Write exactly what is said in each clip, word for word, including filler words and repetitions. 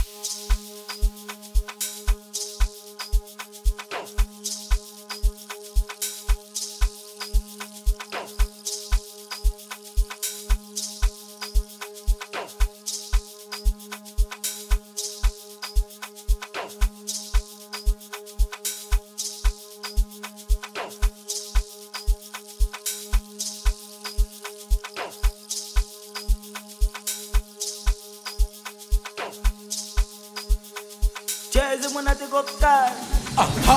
Jazz when I take up time. Aha.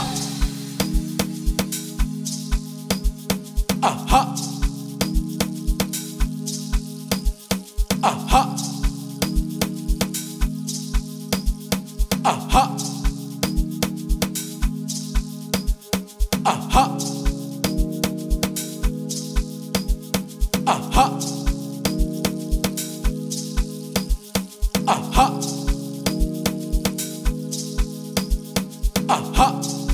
Aha. Aha. Aha. Aha. Aha. Aha. Aha.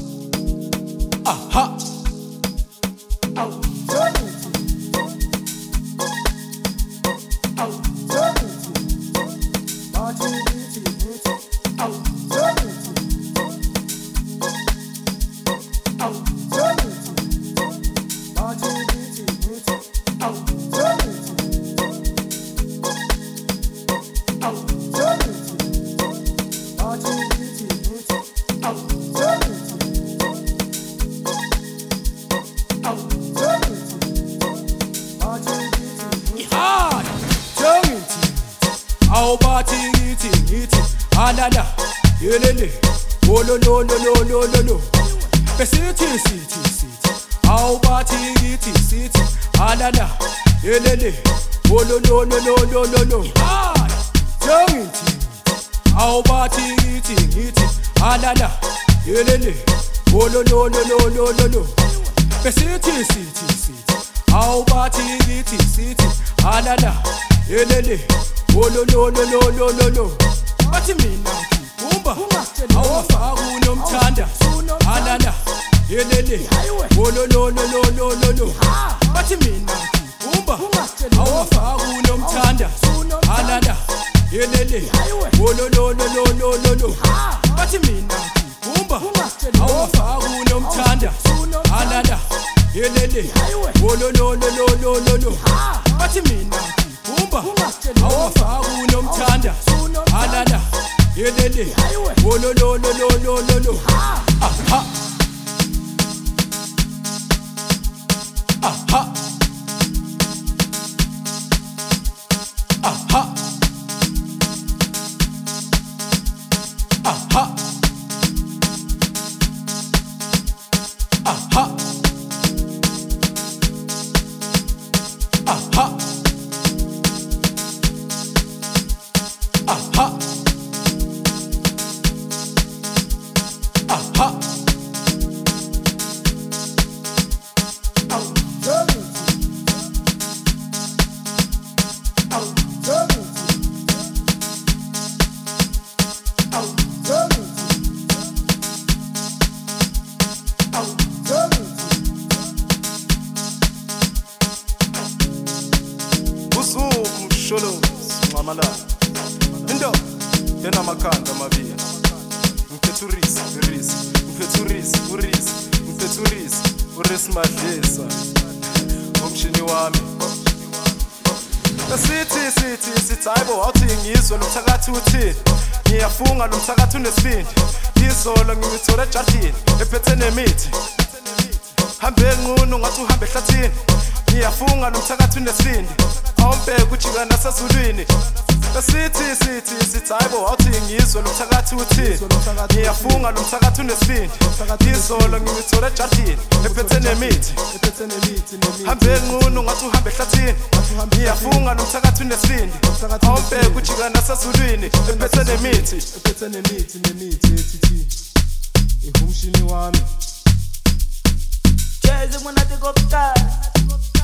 Aha. How party eating, eating, anana, yelele, oh no no no no no no no. City, city, city. How party eating, city, anana, yelele, oh no no no no no no no. Young eating, how party eating, eating, anana, yelele, oh no no no no no no no. City, city, city. How party eating, city, anana, yelele. Oh no no no no no no no. Bathi mina ngibumba awafaka unomthanda anana yelele. Oh no no no no no no no. Bathi mina ngibumba awafaka unomthanda anana yelele. Oh no no no no no no no. Bathi mina ngibumba awafaka unomthanda anana yelele. Oh no no no no no no no. Bathi mina Umba, awafaka unomthanda anana yelele. Oh no no no no no no no. Aha. Aha. Aha. Aha. Aha. Aha. Aha. Aha. Usuku sholo mamala. Indo yena makhanda mabili. Ngiphethuris, uris, ngiphethuris, uris, ngiphethuris, uris madlisa. Umshini wami. Sithi sithi sithi hayibo awuthi ngizwe lomthakathi uthini. Ngiyafunga lomthakathi unesibindi. Izolo ngimthola ejardini ephethe nemithi. Hambe ngunu ngathi uhambe ehlathini. Ngiyafunga lomthakathi unesibindi. Awumbheke ujika nasezulwini. Sithi sithi sithi hayibo awuthi ngizwe lomthakathi uthini. Ngiyafunga lomthakathi unesibindi. Izolo ngimthola ejardini ephethe nemithi. Hambe ngunu ngathi uhambe ehlathini. Ngiyafunga lomthakathi unesibindi. Awumbheke ujika nasezulwini ephethe nemithi. Ephethe nemithi nemithi ethi ihumshini wami. Jazz when I take up time.